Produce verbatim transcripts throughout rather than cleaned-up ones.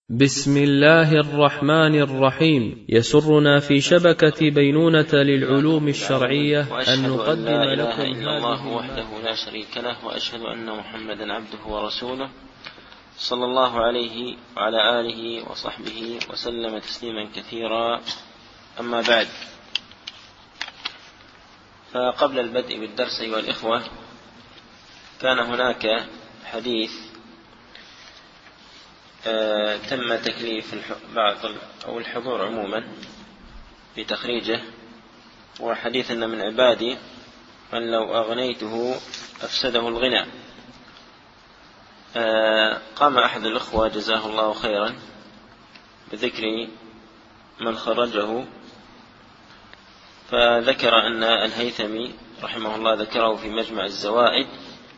بسم الله الرحمن الرحيم. يسرنا في شبكة بينونة للعلوم الشرعية أن نقدم لا إله لكم إلا الله هذه وحده لا شريك له، وأشهد أن محمدا عبده ورسوله صلى الله عليه وعلى آله وصحبه وسلم تسليما كثيرا. أما بعد، فقبل البدء بالدرس أيها الإخوة، كان هناك حديث آه تم تكليف بعض أو الحضور عموما في تخريجه، وحديث أن من عبادي من لو أغنيته أفسده الغنى. آه قام أحد الأخوة جزاه الله خيرا بذكر من خرجه، فذكر أن الهيثمي رحمه الله ذكره في مجمع الزوائد،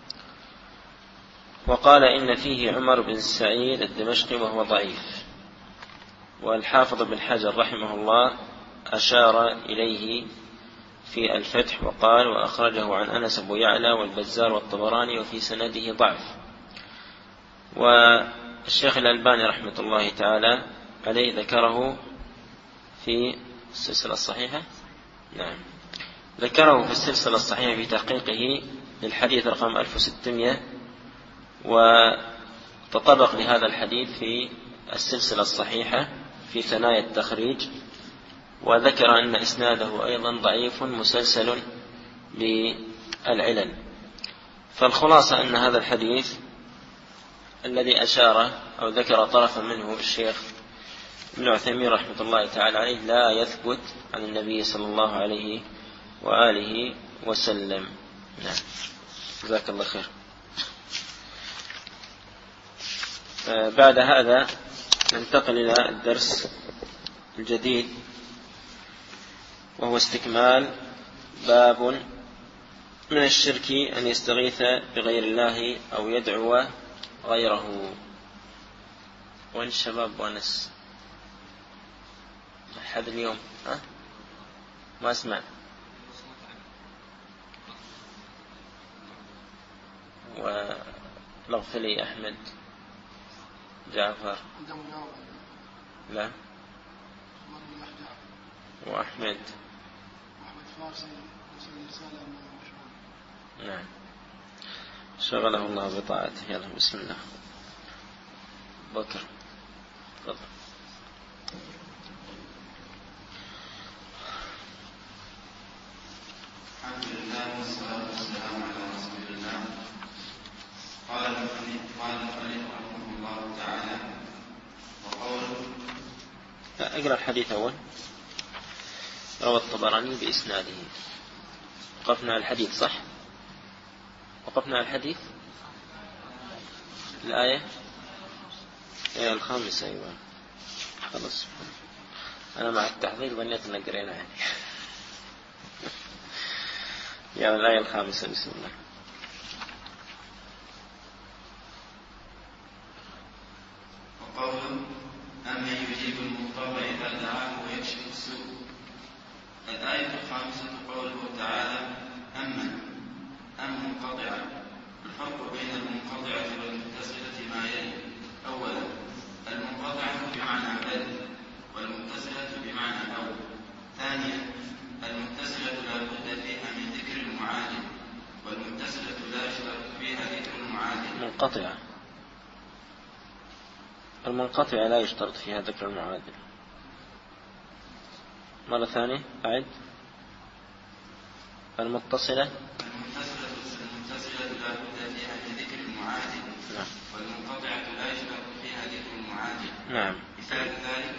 وقال إن فيه عمر بن سعيد الدمشقي وهو ضعيف. والحافظ بن حجر رحمه الله أشار إليه في الفتح وقال: وأخرجه عن أنس بن يعلى والبزار والطبراني وفي سنده ضعف. والشيخ الألباني رحمة الله تعالى عليه ذكره في السلسلة الصحيحة، نعم ذكره في السلسلة الصحيحة في تحقيقه للحديث رقم ألف وستمائة، وتطرق لهذا الحديث في السلسلة الصحيحة في ثنايا التخريج، وذكر أن إسناده أيضا ضعيف مسلسل بالعلل. فالخلاصة أن هذا الحديث الذي أشار أو ذكر طرفا منه الشيخ ابن عثيمين رحمة الله تعالى عليه لا يثبت عن النبي صلى الله عليه وآله وسلم. نعم، جزاك الله خير. بعد هذا ننتقل إلى الدرس الجديد، وهو استكمال باب من الشرك أن يستغيث بغير الله أو يدعو غيره. وين الشباب وانس؟ أحد اليوم ها؟ ما أسمع. ولغفلي أحمد جعفر لا وأحمد نعم شغله الله بطاعته. يلا بسم الله. بكر تفضل. الحمد لله والصلاة والسلام على رسول الله. قال المؤلف رحمه الله تعالى: وقول أقرأ الحديث أول. روى الطبراني بإسناده. وقفنا على الحديث صح؟ وقفنا على الحديث الآية الآية الخامسة. أيوة خلاص، أنا مع التحضير ظنيت أن قرينا يعني. يعني الآية الخامسة. بسم الله. وقوله: أمن يجيب المضطر إذا دعاه ويكشف السوء. الآية الخامسة قوله تعالى: أمن أم منقطعة. الفرق بين المنقطعة والمتصلة ما يلي: أولا، المنقطعة بمعنى بل، والمتصلة بمعنى أو. ثانيا، المتصلة لا بد فيها من ذكر المعادل، والمتصلة لا يشترط فيها ذكر المعادل. منقطعة المنقطعة لا يشترط فيها ذكر المعادل. مرة ثانية أعد. المتصلة المتصلة المتصلة لا بد فيها من ذكر المعادل. نعم. والمنقطعة لا يشترط فيها ذكر المعادل. نعم. مثال ذلك: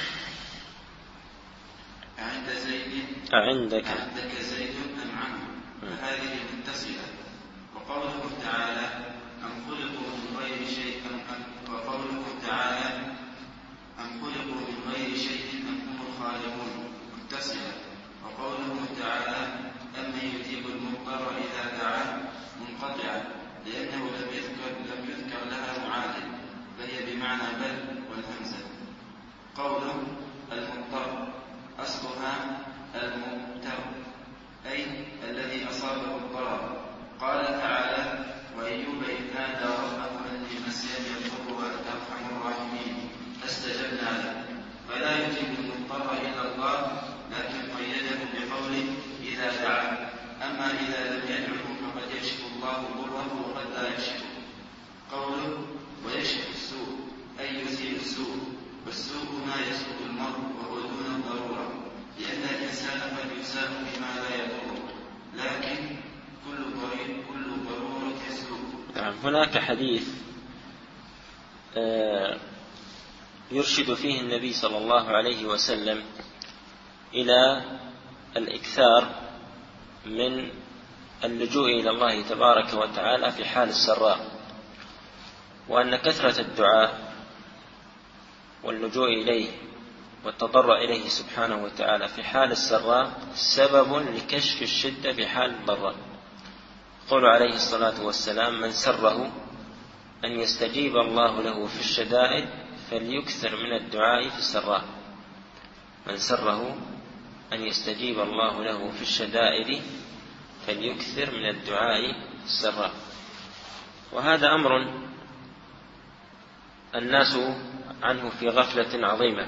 عند زيد عندك عندك زيد أم عنه، فهذه متصلة. وقوله تعالى: أم خلقوا من غير شيء أم وقوله تعالى: أم خلقوا من غير شيء أم هم الخالقون، متصلة. وقوله تعالى: أمن يجيب المضطر إذا دعاه، منقطعة، لأنه لم يذكر لم يذكر لها معادل، فهي بمعنى بل والهمزة. قوله المضطر أصلها المضطر، أي الذي أصابه الضرر. قال تعالى: وأيوب إذ نادى ربه أني مسني الضر وأنت أرحم الراحمين. السوء، والسوء ما يسوء المرء وهو دون الضرورة، لأن الإنسان قد يساء بما لا يضره، لكن كل ضرورة كل ضرورة يسوء. نعم. هناك حديث يرشد فيه النبي صلى الله عليه وسلم إلى الإكثار من اللجوء إلى الله تبارك وتعالى في حال السراء، وأن كثرة الدعاء واللجوء إليه والتضرع إليه سبحانه وتعالى في حال السراء سبب لكشف الشدة في حال الضراء. قال عليه الصلاة والسلام: من سره أن يستجيب الله له في الشدائد فليكثر من الدعاء في السراء. من سره أن يستجيب الله له في الشدائد فليكثر من الدعاء في السراء. وهذا أمر الناس عنه في غفلة عظيمة،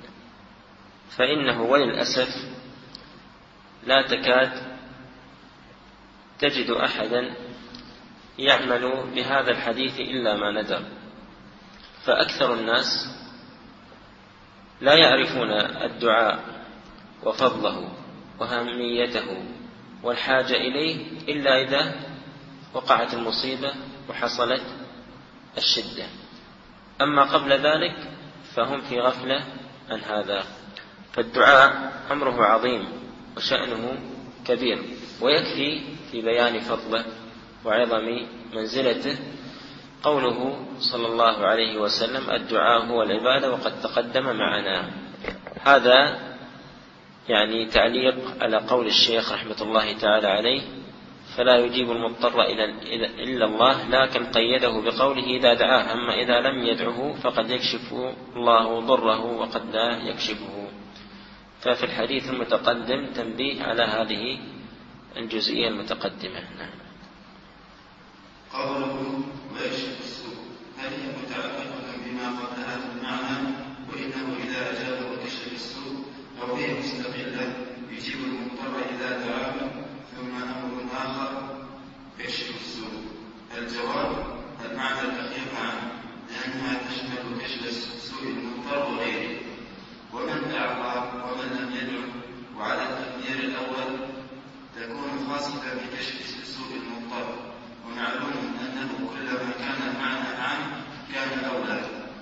فإنه وللأسف لا تكاد تجد أحدا يعمل بهذا الحديث إلا ما ندر، فأكثر الناس لا يعرفون الدعاء وفضله وأهميته والحاجة إليه إلا إذا وقعت المصيبة وحصلت الشدة، أما قبل ذلك فهم في غفلة عن هذا. فالدعاء أمره عظيم وشأنه كبير، ويكفي في بيان فضله وعظم منزلته قوله صلى الله عليه وسلم: الدعاء هو العبادة، وقد تقدم معنا. هذا يعني تعليق على قول الشيخ رحمة الله تعالى عليه: فلا يجيب المضطر إلا الله، لكن قيده بقوله إذا دعاه، أما إذا لم يدعه فقد يكشف الله ضره وقد لا يكشفه. ففي الحديث المتقدم تنبيه على هذه الجزئية المتقدمة. نعم. قوله ويكشف السوء هذه متعلقة بما قبلها في المعنى، وإنه إذا أجابه كشف السوء قضية مستقلة يجيب المضطر إذا دعاه، ثم أمر آخر يكشف السوء. الجواب المعنى الأخير عنه، لأنها تشمل كشف السوء المضطر وغيره، ومن دعا الله ومن لم يدعه. وعلى التقدير الأول تكون خاصة بكشف السوء المضطر، ومعلوم أنه كلما كان المعنى عام كان أولى.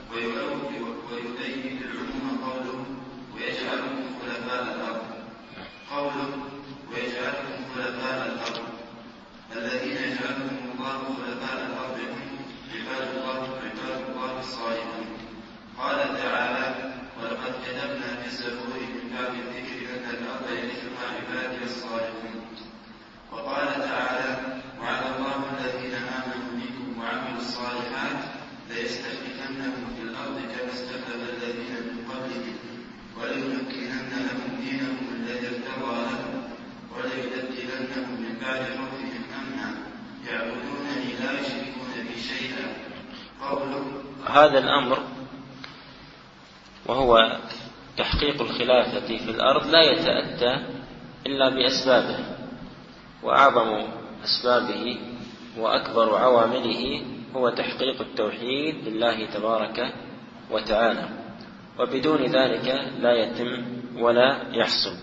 ويؤيد العموم قوله ويجعلكم خلفاء الأرض. قوله ويجعلكم خلفاء الأرض، الذين يجعلهم الله خلفاء الأرض هم عباد الله عباد الله الصالحون. قال تعالى: ولقد كتبنا في الزبور من بعد الذكر أن الأرض يرثها عبادي الصالحون. وقال تعالى: وعد الله الذين آمنوا منكم وعملوا الصالحات ليستخلفنهم في الأرض كما استخلف الذين من قبلهم وليمكنن لهم دينهم الذي ارتضى لهم وليبدلنهم من بعد خوفهم أمنا يعبدونني لا يشركون بي شيئا. قوله هذا الأمر وهو تحقيق الخلافة في الأرض لا يتأتى إلا بأسبابه، وأعظم أسبابه وأكبر عوامله هو تحقيق التوحيد لله تبارك وتعالى، وبدون ذلك لا يتم ولا يحصل.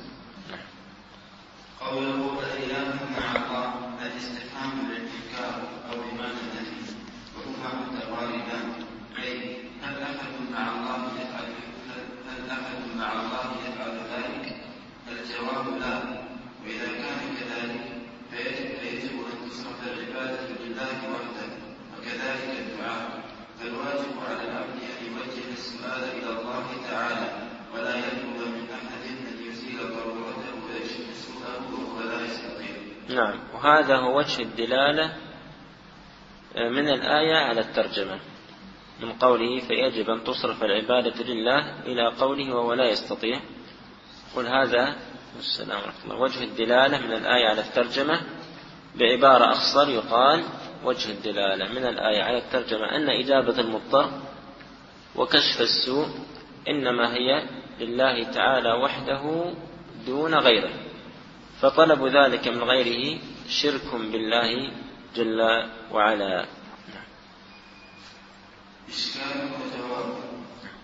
قوله الإله مع الله الاستفهام للإنكار أو بمعنى النفي، وهما متقاربان، أي هل أحد مع الله يفعل هل أحد مع الله يفعل ذلك؟ الجواب لا. وإذا كان كذلك فيجب, فيجب أن تصرف العبادة لله وحده، وكذلك الدعاء. فالواجب على العبد أن يوجه السؤال إلى الله تعالى، ولا يطلب من أحد أن يزيل ضرورته ويكشف سوءه وهو لا يستطيع. نعم. وهذا هو وجه الدلالة من الآية على الترجمة، من قوله فيجب أن تصرف العبادة لله إلى قوله وهو لا يستطيع. قل هذا السلام ورحمة الله وجه الدلالة من الآية على الترجمة. بعبارة أخصر يقال وجه الدلالة من الآية على الترجمة أن إجابة المضطر وكشف السوء إنما هي لله تعالى وحده دون غيره، فطلب ذلك من غيره شرك بالله جل وعلا. إشكال وجواب.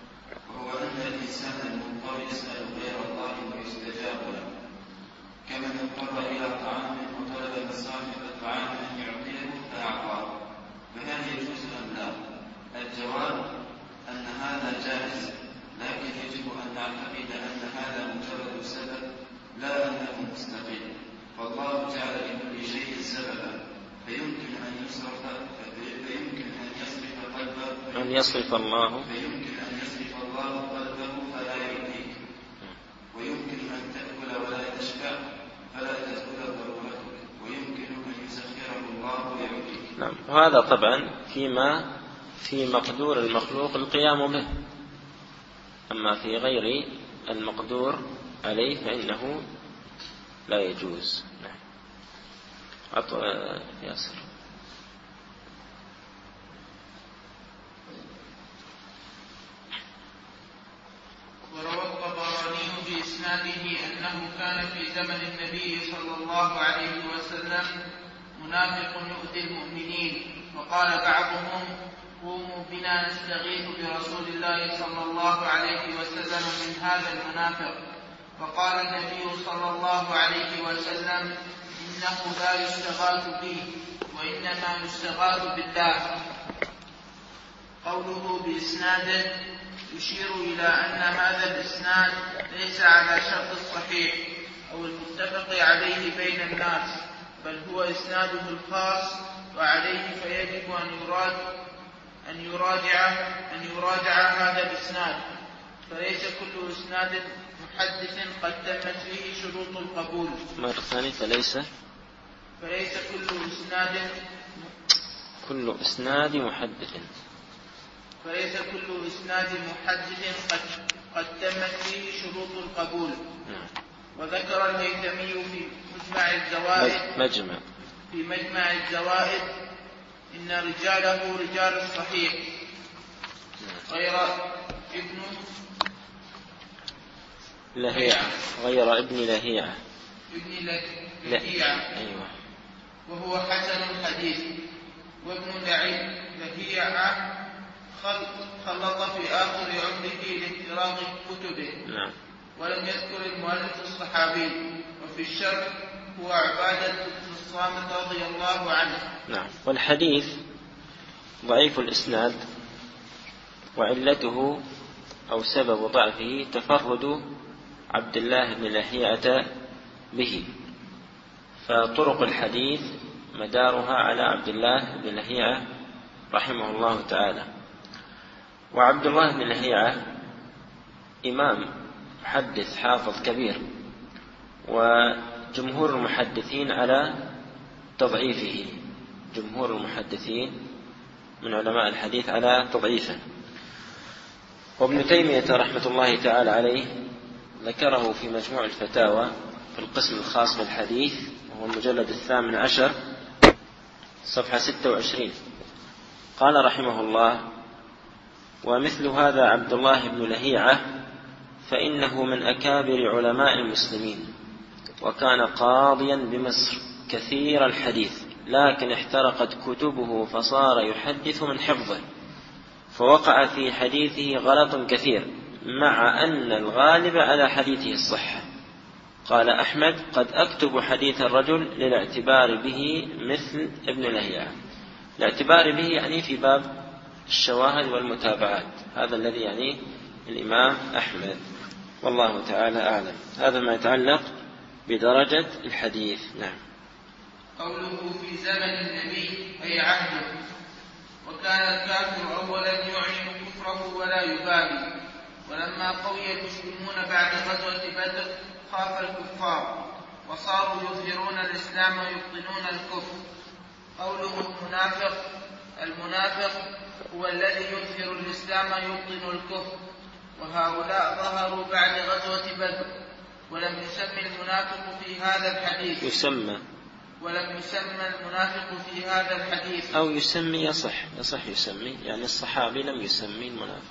جائز، لكن يجب أن نعتقد أن هذا مجرد سبب لا أنه مستقل، فالله جعل لكل شيء سببا، فيمكن أن يصرف فيمكن أن يصرف قلبه أن يصرف الله فيمكن أن يصرف الله قلبه فلا يؤذيك، ويمكن أن تأكل ولا تشبع فلا تزول ضرورتك، ويمكن أن يسخره الله ويؤذيك. نعم. وهذا طبعا فيما في مقدور المخلوق القيام به، أما في غير المقدور عليه فإنه لا يجوز. أطلع ياسر. وروى الطبراني بإسناده أنه كان في زمن النبي صلى الله عليه وسلم منافق يؤذي المؤمنين، وقال بعضهم قوموا بنا نستغيث برسول الله صلى الله عليه وسلم من هذا المنافق، فقال النبي صلى الله عليه وسلم إنه لا يستغاث به وإنما يستغاث بالله. قوله بإسناده يشير إلى أن هذا الإسناد ليس على شرط الصحيح أو المتفق عليه بين الناس، بل هو إسناده الخاص، وعليه فيجب أن يراد أن يراجع أن يراجع هذا الإسناد، فليس كل إسناد محدث قد تمت فيه شروط القبول. مرة ثانية فليس فليس كل إسناد كل إسناد محدث فليس كل إسناد محدث قد قد تمت فيه شروط القبول. وذكر الهيثمي في مجمع الزوائد مجمع في مجمع الزوائد إن رجاله رجال الصحيح غير ابن لهيعة غير ابن لهيعة ابن لهيعة أيوة. وهو حسن الحديث. وابن لهيعة خلط في آخر عمره لافتراق كتبه. نعم. ولم يذكر المؤلف الصحابي. وفي الشرح هو عبادة بن الصامت رضي الله عنه. نعم. والحديث ضعيف الإسناد، وعلته أو سبب ضعفه تفرد عبد الله بن لهيعة به، فطرق الحديث مدارها على عبد الله بن لهيعة رحمه الله تعالى. وعبد الله بن لهيعة إمام محدث حافظ كبير، وجمهور المحدثين على تضعيفه، جمهور المحدثين من علماء الحديث على تضعيفه. وابن تيمية رحمة الله تعالى عليه ذكره في مجموع الفتاوى في القسم الخاص بالحديث، وهو المجلد الثامن عشر صفحة ستة وعشرين، قال رحمه الله: ومثل هذا عبد الله بن لهيعة فإنه من أكابر علماء المسلمين، وكان قاضيا بمصر كثير الحديث، لكن احترقت كتبه فصار يحدث من حفظه، فوقع في حديثه غلط كثير، مع أن الغالب على حديثه الصحة. قال أحمد: قد أكتب حديث الرجل للاعتبار به مثل ابن لهيعة. الاعتبار به يعني في باب الشواهد والمتابعات، هذا الذي يعني الإمام أحمد، والله تعالى أعلم. هذا ما يتعلق بدرجة الحديث. نعم. قوله في زمن النبي أي عهده. وكان الكافر أولا يعلن كفره ولا يبالي، ولما قوي المسلمون بعد غزوة بدر خاف الكفار وصاروا يظهرون الإسلام ويبطنون الكفر. قوله المنافق، المنافق هو الذي يظهر الإسلام ويبطن الكفر، وهؤلاء ظهروا بعد غزوة بدر، ولم يسمى المنافق في هذا الحديث يسمى ولم يسمى المنافق في هذا الحديث أو يسمي يصح يصح يسمي، يعني الصحابي لم يسمي المنافق،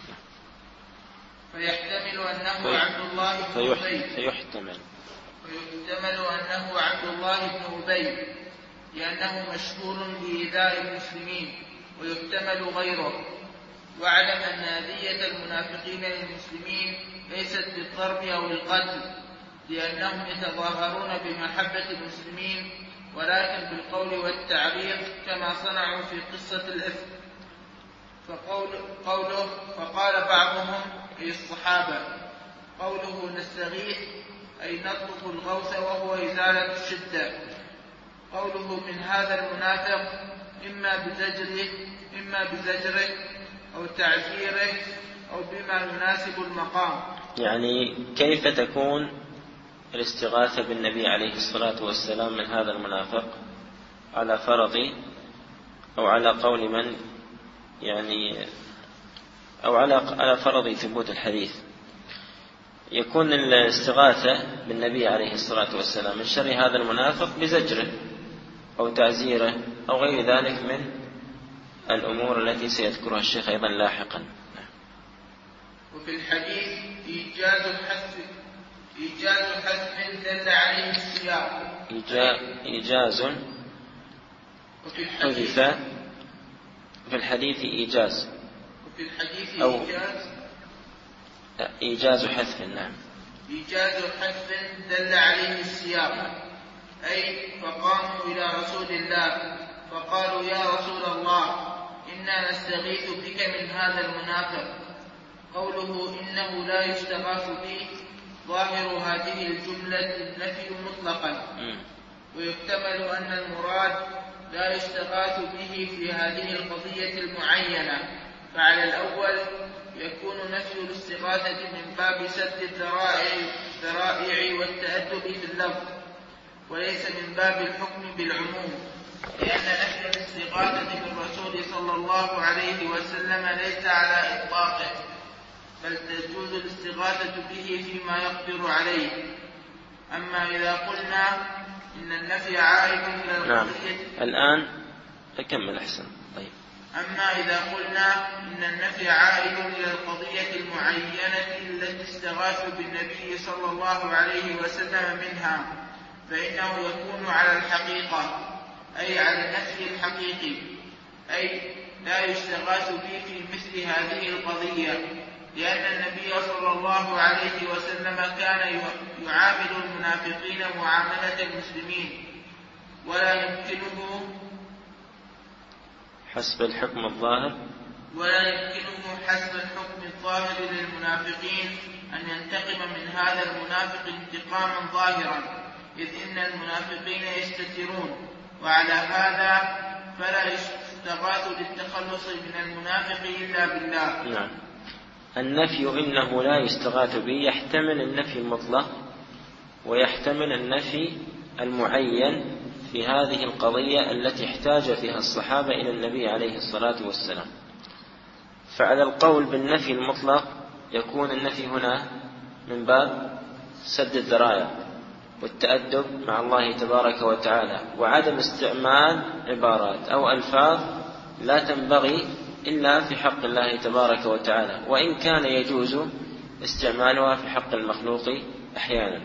فيحتمل أنه عبد الله بن أبي فيحتمل فيحتمل أنه عبد الله بن أبي لأنه مشهور بإيذاء المسلمين، ويحتمل غيره. واعلم أن أذية المنافقين للمسلمين ليست بالضرب أو القتل، لأنهم يتظاهرون بمحبة المسلمين، ولكن بالقول والتعريض كما صنعوا في قصة الإفك. فقول قوله فقال بعضهم أي الصحابة قوله نستغيث أي نطلب الغوث وهو إزالة الشدة. قوله من هذا المنافق إما بزجره إما بزجره أو تعزيره أو بما يناسب المقام. يعني كيف تكون الاستغاثة بالنبي عليه الصلاة والسلام من هذا المنافق؟ على فرض أو على قول من يعني أو على على فرض ثبوت الحديث، يكون الاستغاثة بالنبي عليه الصلاة والسلام من شر هذا المنافق بزجره أو تعزيره أو غير ذلك من الأمور التي سيذكرها الشيخ أيضا لاحقا. وفي الحديث إيجاز حذف إيجاز حذف دل عليه السياق. إيجاز حذف في الحديث إيجاز وفي الحديث أو إيجاز إيجاز حذف. نعم إيجاز حذف دل عليه السياق، أي فقاموا إلى رسول الله فقالوا يا رسول الله إنا نستغيث بك من هذا المنافق. قوله إنه لا يستغاث به ظاهر هذه الجملة النفي مطلقا، ويحتمل أن المراد لا يستغاث به في هذه القضية المعينة، فعلى الأول يكون نفي الاستغاثة من باب سد الذرائع والتأدب في اللفظ وليس من باب الحكم بالعموم، لأن نفي الاستغاثة بالرسول صلى الله عليه وسلم ليس على إطلاقه، بل تجوز الاستغاثة به فيما يقدر عليه. أما إذا قلنا إن النفي عائد إلى القضية. نعم. الآن أكمل أحسن. طيب. أما إذا قلنا إن النفي عائد إلى القضية المعينة التي استغاثوا بالنبي صلى الله عليه وسلم منها، فإنه يكون على الحقيقة، أي على النفي الحقيقي، أي لا يستغاث به في مثل هذه القضية، لأن النبي صلى الله عليه وسلم كان يعامل المنافقين معاملة المسلمين، ولا يمكنه حسب الحكم الظاهر ولا يمكنه حسب الحكم الظاهر للمنافقين أن ينتقم من هذا المنافق انتقاما ظاهرا، إذ إن المنافقين يستترون، وعلى هذا فلا يستغاث للتخلص من المنافق إلا بالله. نعم. النفي إنه لا يستغاث به يحتمل النفي المطلق ويحتمل النفي المعين في هذه القضية التي احتاج فيها الصحابة إلى النبي عليه الصلاة والسلام. فعلى القول بالنفي المطلق يكون النفي هنا من باب سد الذرائع والتأدب مع الله تبارك وتعالى، وعدم استعمال عبارات أو ألفاظ لا تنبغي إلا في حق الله تبارك وتعالى، وإن كان يجوز استعمالها في حق المخلوق أحيانا.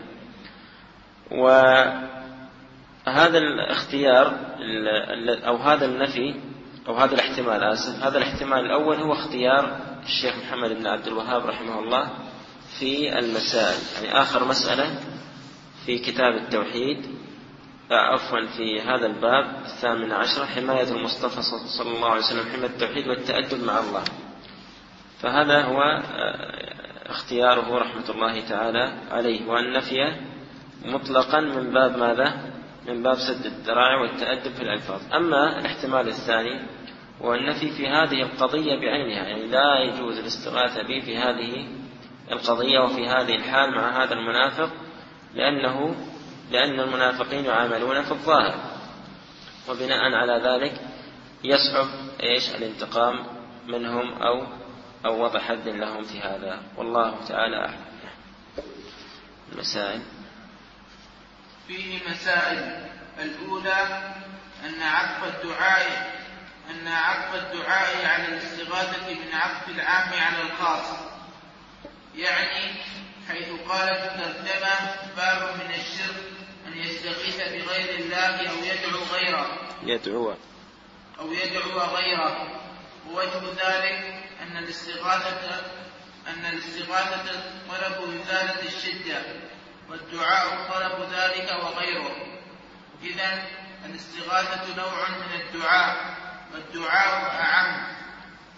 وهذا الاختيار أو هذا النفي أو هذا الاحتمال آسف هذا الاحتمال الأول هو اختيار الشيخ محمد بن عبد الوهاب رحمه الله في المسائل، يعني آخر مسألة في كتاب التوحيد عفوا في هذا الباب الثامن عشر، حماية المصطفى صلى الله عليه وسلم حماية التوحيد والتأدب مع الله. فهذا هو اختياره رحمة الله تعالى عليه، والنفي مطلقا من باب ماذا؟ من باب سد الذرائع والتأدب في الألفاظ. أما الاحتمال الثاني والنفي في هذه القضية بعينها، يعني لا يجوز الاستغاثة به في هذه القضية وفي هذه الحال مع هذا المنافق، لأنه لأن المنافقين يعاملون في الظاهر، وبناء على ذلك يصعب إيش الانتقام منهم أو أو وضع حد لهم في هذا، والله تعالى أعلم. المسائل فيه مسائل. الأولى أن عطف الدعاء أن عطف الدعاء على الاستغاثة من عطف العام على الخاص، يعني حيث قال في الترجمة باب من الشرك أن يستغيث بغير الله أو يدعو غيره يدعو أو يدعو غيره. ووجه ذلك أن الاستغاثة أن الاستغاثة طلب إزالة الشدة، والدعاء طلب ذلك وغيره. إذن الاستغاثة نوع من الدعاء، والدعاء أعم،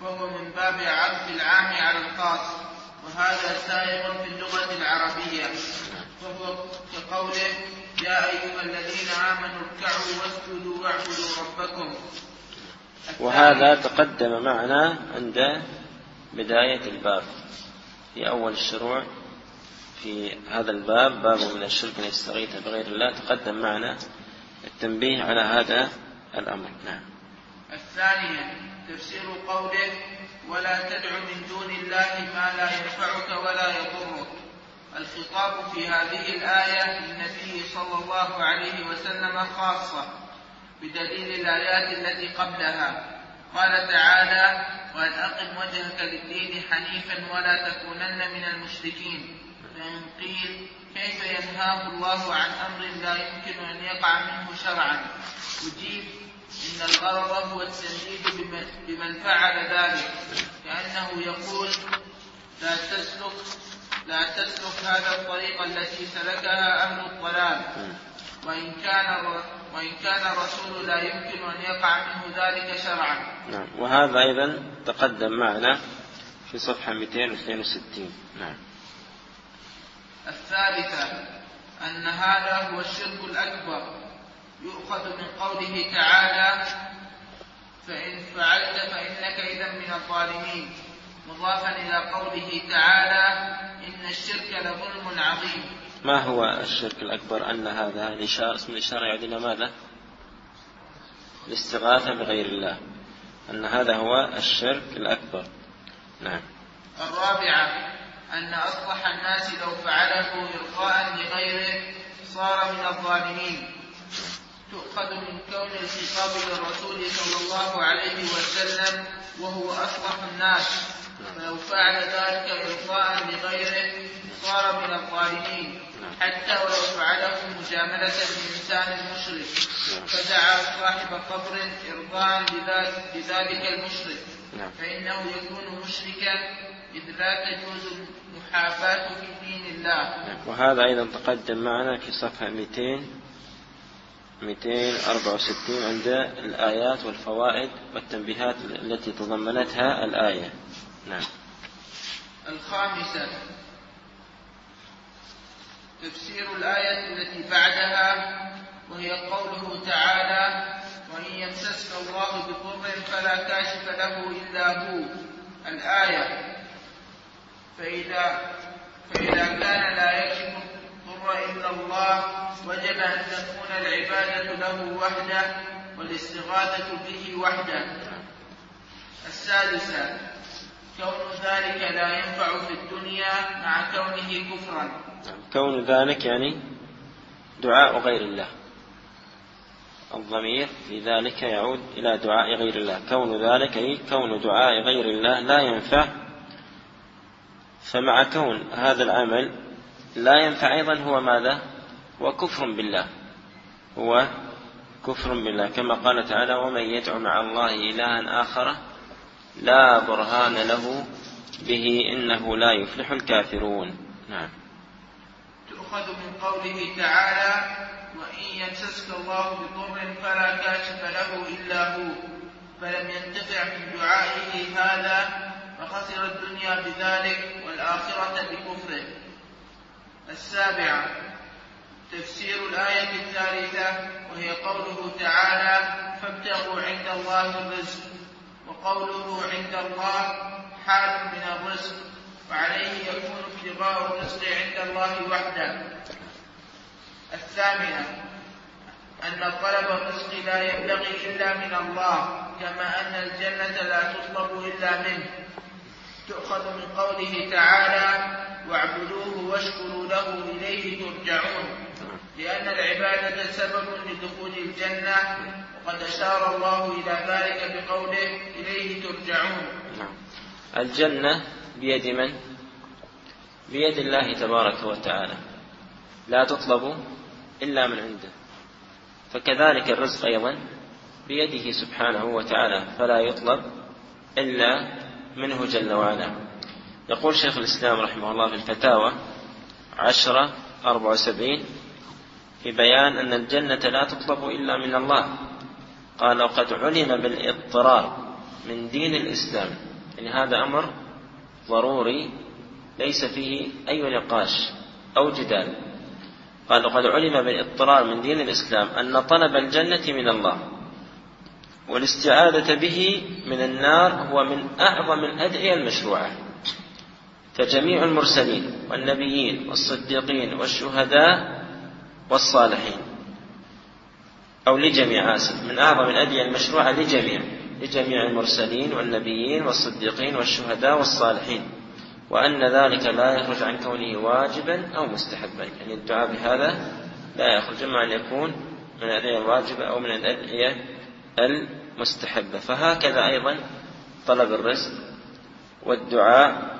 فهو من باب عطف العام على الخاص، وهذا سائغ في اللغة العربية، فهو كقوله يا أيها الذين آمنوا اركعوا واسجدوا واعبدوا ربكم. وهذا تقدم معنا عند بداية الباب في أول الشروع في هذا الباب، باب من الشرك أن يستغيث بغير الله، تقدم معنا التنبيه على هذا الأمر. نعم. الثانية تفسير قوله ولا تدع من دون الله ما لا ينفعك ولا يضرك. الخطاب في هذه الآية للنبي صلى الله عليه وسلم خاصة بدليل الآيات التي قبلها. قال تعالى وأن أقم وجهك للدين حنيفا ولا تكونن من المشركين. فإن قيل كيف ينهاه الله عن أمر لا يمكن أن يقع منه شرعا؟ أجيب إن الغرض هو التنديد بمن فعل ذلك، كأنه يقول لا تسلك لا تسلك هذا الطريق التي سلكها أهل الضلال، وإن كان وإن كان الرسول لا يمكن أن يقع منه ذلك شرعا. نعم. وهذا أيضا تقدم معنا في صفحة مئتين واثنين وستين. نعم. الثالثة أن هذا هو الشرك الأكبر، يؤخذ من قوله تعالى فإن فعلت فإنك إذا من الظالمين، مضافا إلى قوله تعالى إن الشرك لظلم عظيم. ما هو الشرك الأكبر؟ أن هذا الإشارة اسم الإشارة يعود إلى ماذا؟ الاستغاثة بغير الله، أن هذا هو الشرك الأكبر. نعم. الرابعة أن أصلح الناس لو فعله إرضاء لغيره صار من الظالمين، تؤخذ من كون الخطاب للرسول صلى الله عليه وسلم وهو أصلح الناس، فلو فعل ذلك إرضاء لغيره صار من الظالمين، حتى ولو فعله مجاملة لإنسان مشرك فدعا صاحب قبر إرضاء لذلك المشرك فإنه يكون مشركا، إذ لا تجوز المحاباة في دين الله. وهذا أيضا تقدم معنا في صفحة مئتين وأربعة وستين عند الآيات والفوائد والتنبيهات التي تضمنتها الآية. نعم. الخامسة تفسير الآية التي بعدها، وهي قوله تعالى وإن يمسسك الله بضر فلا كاشف له إلا هو. الآية فإذا, فإذا كان لا يكشف الضر إلا الله وجب أن تكون العبادة له وحده والاستغاثة به وحده. السادسة كون ذلك لا ينفع في الدنيا مع كونه كفرا. كون ذلك يعني دعاء غير الله، الضمير في ذلك يعود إلى دعاء غير الله. كون ذلك أي كون دعاء غير الله لا ينفع، فمع كون هذا العمل لا ينفع أيضا هو ماذا؟ هو كفر بالله، هو كفر بالله، كما قال تعالى ومن يدعو مع الله إلها آخر لا برهان له به إنه لا يفلح الكافرون. نعم. تؤخذ من قوله تعالى وإن يمسسك الله بضر فلا كاشف له إلا هو، فلم ينتفع من دعائه هذا فخسر الدنيا بذلك والآخرة بكفره. السابعة تفسير الآية الثالثة، وهي قوله تعالى فابتغوا عند الله الرزق، وقوله عند الله حال من الرزق، وعليه يكون ابتغاء الرزق عند الله وحده. الثامنة أن طلب الرزق لا يبلغي إلا من الله، كما أن الجنة لا تطلب إلا منه. تؤخذ من قوله تعالى واعبدوه واشكروا له إليه ترجعون، لأن العبادة سبب لدخول الجنة، وقد أشار الله إلى ذلك بقوله إليه ترجعون. الجنة بيد من؟ بيد الله تبارك وتعالى، لا تطلب إلا من عنده، فكذلك الرزق أيضا بيده سبحانه وتعالى، فلا يطلب إلا منه جل وعلا. يقول شيخ الإسلام رحمه الله في الفتاوى عشرة أربعة وسبعين في بيان أن الجنة لا تطلب إلا من الله، قال وقد علم بالاضطرار من دين الإسلام يعني هذا أمر ضروري ليس فيه أي نقاش أو جدال. قال وقد علم بالاضطرار من دين الإسلام أن طلب الجنة من الله والاستعاذة به من النار هو من أعظم الأدعية المشروعة، فجميع المرسلين والنبيين والصديقين والشهداء والصالحين، أو لجميع آسف، من أعظم الأدعية المشروعة لجميع لجميع المرسلين والنبيين والصديقين والشهداء والصالحين، وأن ذلك لا يخرج عن كونه واجبا أو مستحبا. يعني الدعاء بهذا لا يخرج إما أن يكون من الأدعية الواجبة أو من الأدعية المستحبة. فهكذا أيضا طلب الرزق والدعاء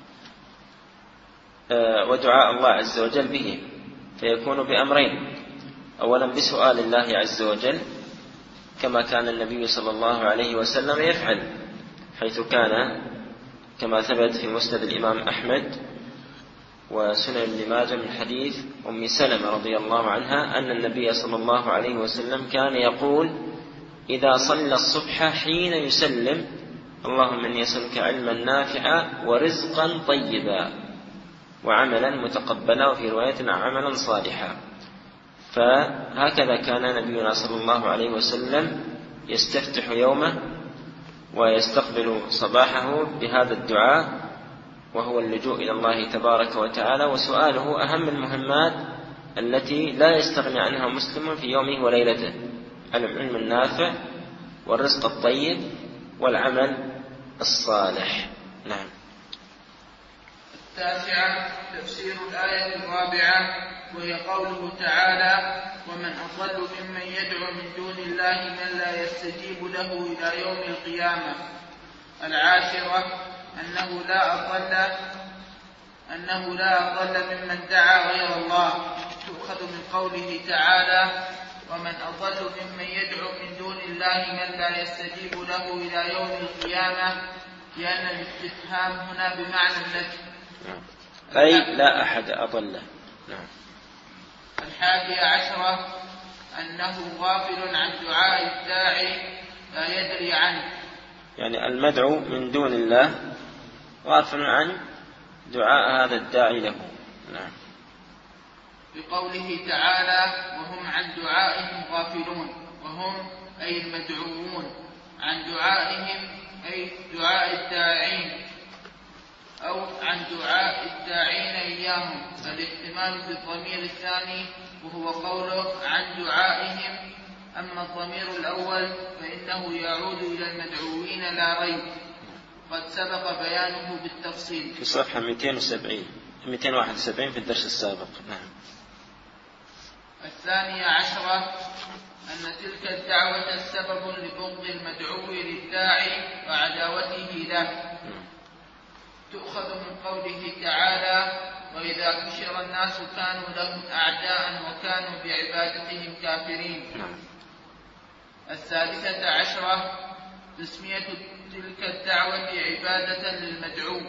ودعاء الله عز وجل به، فيكون بأمرين: أولا بسؤال الله عز وجل كما كان النبي صلى الله عليه وسلم يفعل، حيث كان كما ثبت في مسند الإمام أحمد وسنن ابن ماجه من حديث أم سلمة رضي الله عنها أن النبي صلى الله عليه وسلم كان يقول إذا صلى الصبح حين يسلم: اللهم إني أسألك علما نافعا ورزقا طيبا وعملا متقبلا، وفي رواية عملا صالحا. فهكذا كان نبينا صلى الله عليه وسلم يستفتح يومه ويستقبل صباحه بهذا الدعاء، وهو اللجوء إلى الله تبارك وتعالى، وسؤاله أهم المهمات التي لا يستغني عنها مسلم في يومه وليلته: العلم النافع والرزق الطيب والعمل الصالح. نعم. التاسعة تفسير الآية الرابعة، وهي قوله تعالى: ومن أضل ممن يدعو من دون الله من لا يستجيب له إلى يوم القيامة. العاشرة أنه لا أضل أنه لا أضل ممن دعا غير الله، تؤخذ من قوله تعالى: ومن أضل ممن يدعو من دون الله من لا يستجيب له إلى يوم القيامة، لأن الاستفهام هنا بمعنى النفي، أي لا أحد أضله. نعم. الحادية عشرة أنه غافل عن دعاء الداعي لا يدري عنه، يعني المدعو من دون الله غافل عن دعاء هذا الداعي له. نعم. بقوله تعالى: وهم عن دعائهم غافلون، وهم أي المدعوون عن دعائهم أي دعاء الداعين، أو عن دعاء الداعين إياهم، فالاحتمال في الضمير الثاني وهو قوله عن دعائهم. أما الضمير الأول فإنه يعود إلى المدعوين لا ريب، قد سبق بيانه بالتفصيل في صفحة مئتين وواحد وسبعين في الدرس السابق. نعم. الثانية عشرة أن تلك الدعوة سبب لبغض المدعو للداعي وعداوته له، تؤخذ من قوله تعالى: وإذا حشر الناس كانوا لهم أعداء وكانوا بعبادتهم كافرين. الثالثة عشرة تسمية تلك الدعوة عبادة للمدعو،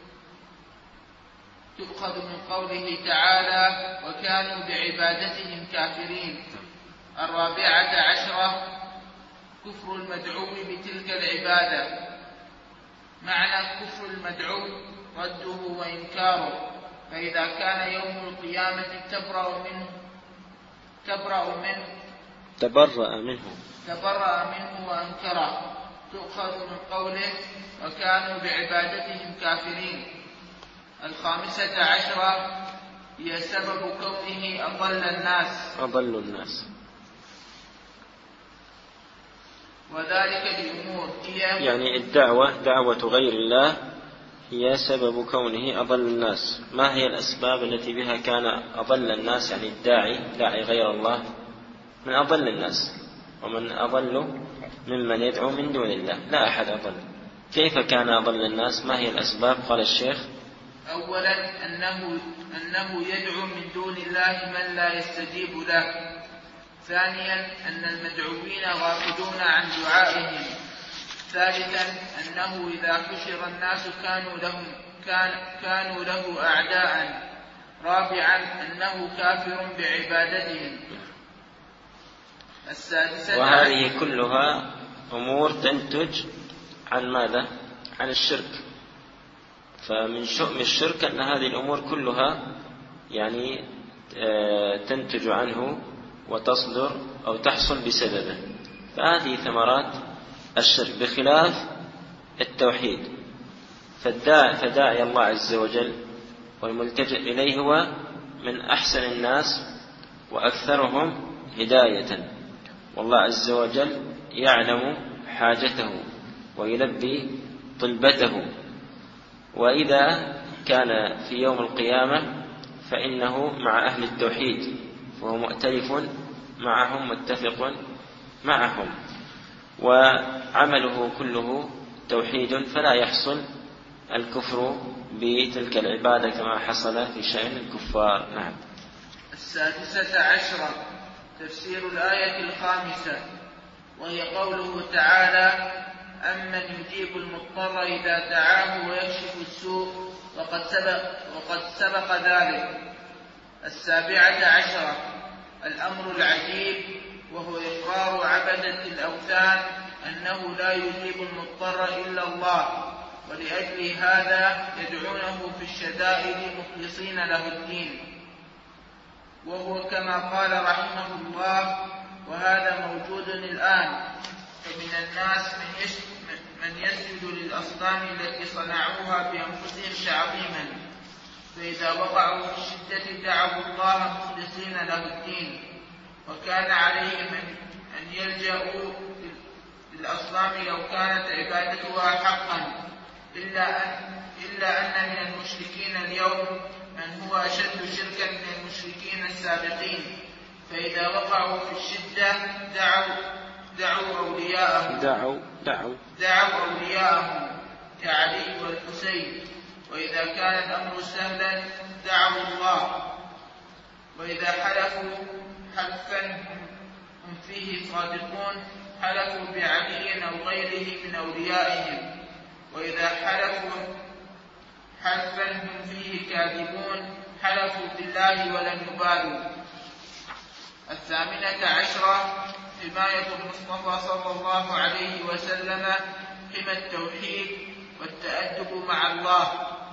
تؤخذ من قوله تعالى: وكانوا بعبادتهم كافرين. الرابعة عشرة كفر المدعو بتلك العبادة، معنى كفر المدعو رده وإنكاره، فإذا كان يوم القيامة تبرأ منه تبرأ منه تبرأ منه تبرأ منه وأنكره، تؤخذ من قوله: وكانوا بعبادتهم كافرين. الخامسة عشرة هي سبب كونه أضل الناس أضل الناس وذلك لأمور هي يعني الدعوة دعوة غير الله هي سبب كونه أضل الناس. ما هي الأسباب التي بها كان أضل الناس؟ يعني الداعي داعي غير الله من أضل الناس، ومن أضل ممن يدعو من دون الله، لا أحد أضل. كيف كان أضل الناس؟ ما هي الأسباب؟ قال الشيخ: أولا أنه, أنه يدعو من دون الله من لا يستجيب له. ثانيا أن المدعوين غافلون عن دعائهم. ثالثا أنه إذا حشر الناس كانوا, لهم كان كانوا له أعداء. رابعا أنه كافر بعبادتهم. السادسة وهذه كلها أمور تنتج عن ماذا؟ عن الشرك. فمن شؤم الشرك أن هذه الأمور كلها يعني تنتج عنه وتصدر أو تحصل بسببه، فهذه ثمرات الشرك، بخلاف التوحيد. فالداعي فداعي الله عز وجل والملتجئ إليه هو من أحسن الناس وأكثرهم هداية، والله عز وجل يعلم حاجته ويلبي طلبته. وإذا كان في يوم القيامة فإنه مع أهل التوحيد، وهو مؤتلف معهم متفق معهم، وعمله كله توحيد، فلا يحصل الكفر بتلك العبادة كما حصل في شأن الكفار. نعم. السادسة عشرة تفسير الآية الخامسة، وهي قوله تعالى: أمن يجيب المضطر إذا دعاه ويكشف السوء وقد سبق, وقد سبق ذلك. السابعة عشرة الأمر العجيب، وهو إقرار عبدة الأوثان أنه لا يجيب المضطر إلا الله، ولأجل هذا يدعونه في الشدائد مخلصين له الدين. وهو كما قال رحمه الله: وهذا موجود الآن، فمن الناس من يسجد للأصنام التي صنعوها بأنفسهم تعظيما، فإذا وقعوا في الشدة دعوا الله مخلصين له الدين، وكان عليهم أن يلجأوا للأصنام لو كانت عبادتها حقا، إلا أن, إلا أن من المشركين اليوم من هو أشد شركا من المشركين السابقين، فإذا وقعوا في الشدة دعوا دعوا أولياءهم دعوا دعوا دعوا أولياءهم كعلي والحسين، وإذا كان الأمر سهلا دعوا الله، وإذا حلفوا حلفا هم فيه صادقون حلفوا بعلي أو غيره من أوليائهم، وإذا حلفوا حلفا هم فيه كاذبون حلفوا بالله ولم يبالوا. الثامنة عشرة حماية المصطفى صلى الله عليه وسلم حمى التوحيد والتأدب مع الله.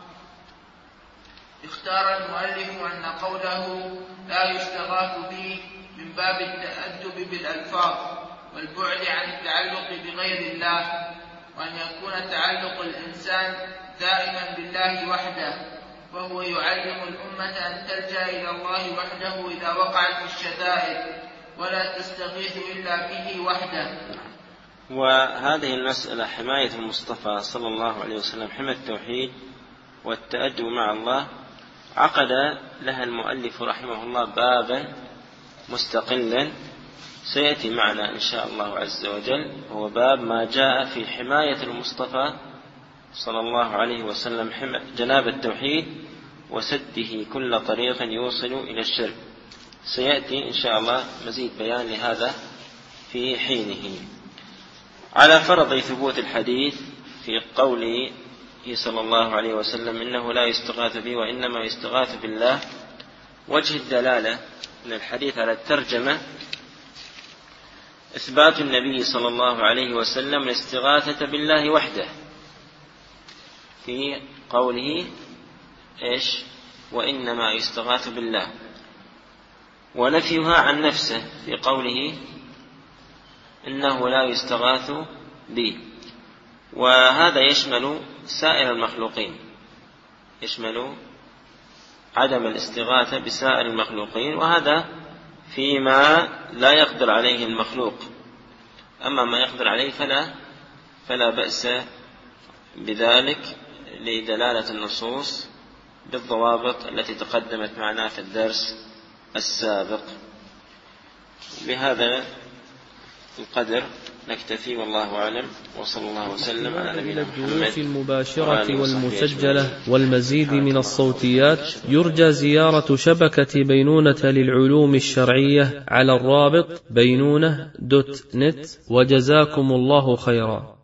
اختار المؤلف أن قوله لا يستغاث به من باب التأدب بالألفاظ والبعد عن التعلق بغير الله، وأن يكون تعلق الإنسان دائما بالله وحده، وهو يعلم الأمة أن تلجأ إلى الله وحده إذا وقعت الشدائد، ولا تستغيث إلا به وحده. وهذه المسألة حماية المصطفى صلى الله عليه وسلم حمى التوحيد والتأدب مع الله، عقد لها المؤلف رحمه الله بابا مستقلا سيأتي معنا إن شاء الله عز وجل، هو باب ما جاء في حماية المصطفى صلى الله عليه وسلم جناب التوحيد وسده كل طريق يوصل إلى الشرك. سيأتي إن شاء الله مزيد بيان لهذا في حينه. على فرض ثبوت الحديث في قوله صلى الله عليه وسلم إنه لا يستغاث به وإنما يستغاث بالله، وجه الدلالة من الحديث على الترجمة إثبات النبي صلى الله عليه وسلم الاستغاثة بالله وحده في قوله إيش وإنما يستغاث بالله، ونفيها عن نفسه في قوله إنه لا يستغاث به. وهذا يشمل سائر المخلوقين، يشمل عدم الاستغاثة بسائر المخلوقين، وهذا فيما لا يقدر عليه المخلوق. أما ما يقدر عليه فلا فلا بأس بذلك لدلالة النصوص بالضوابط التي تقدمت معنا في الدرس السابق. بهذا القدر نكتفي والله أعلم، وصلى الله وسلم على نبينا محمد. الدروس المباشرة والمسجلة والمزيد من الصوتيات يرجى زيارة شبكة بينونة للعلوم الشرعية على الرابط بينونة دوت نت، وجزاكم الله خيرا.